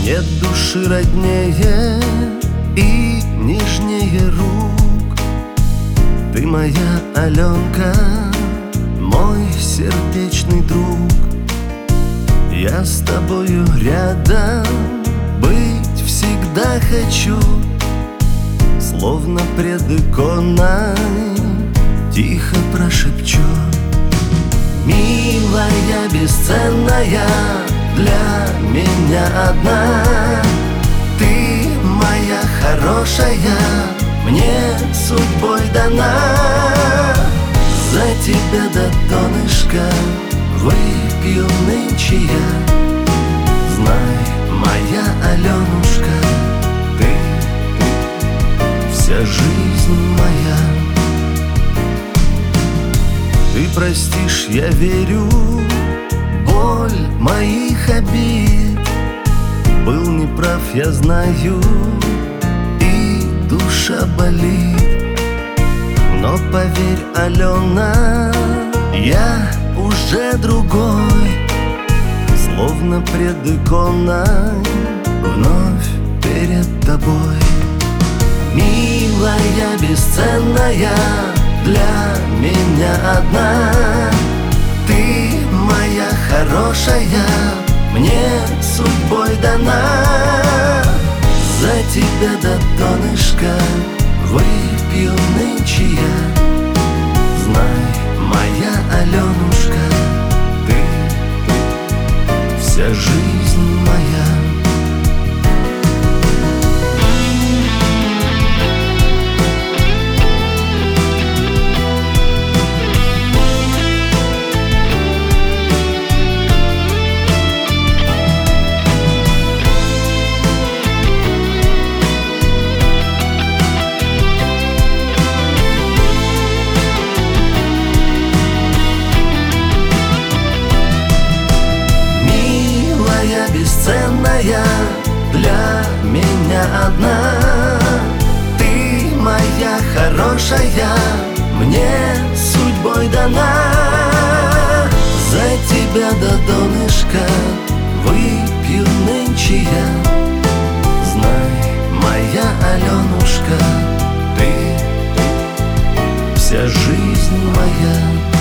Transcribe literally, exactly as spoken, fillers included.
Нет души роднее и нежнее рук. Ты моя Аленка, мой сердечный друг. Я с тобою рядом быть всегда хочу. Словно пред иконой тихо прошепчу: милая, бесценная, для меня одна. Ты моя хорошая, мне судьбой дана. За тебя до донышка выпью нынче я. Знай, моя Аленушка, ты, ты вся жизнь моя. Ты простишь, я верю, боль моих обид. Был неправ, я знаю, и душа болит. Но поверь, Алена, я уже другой. Словно пред иконой, вновь перед тобой. Милая, бесценная, для меня одна. Ты моя хорошая, мне судьбой дана. За тебя до донышка выпью нынче я. Знай, моя Аленушка, ты, ты вся жизнь моя. Бесценная, для меня одна. Ты моя хорошая, мне судьбой дана. За тебя до донышка выпью нынче я. Знай, моя Аленушка, ты, ты вся жизнь моя.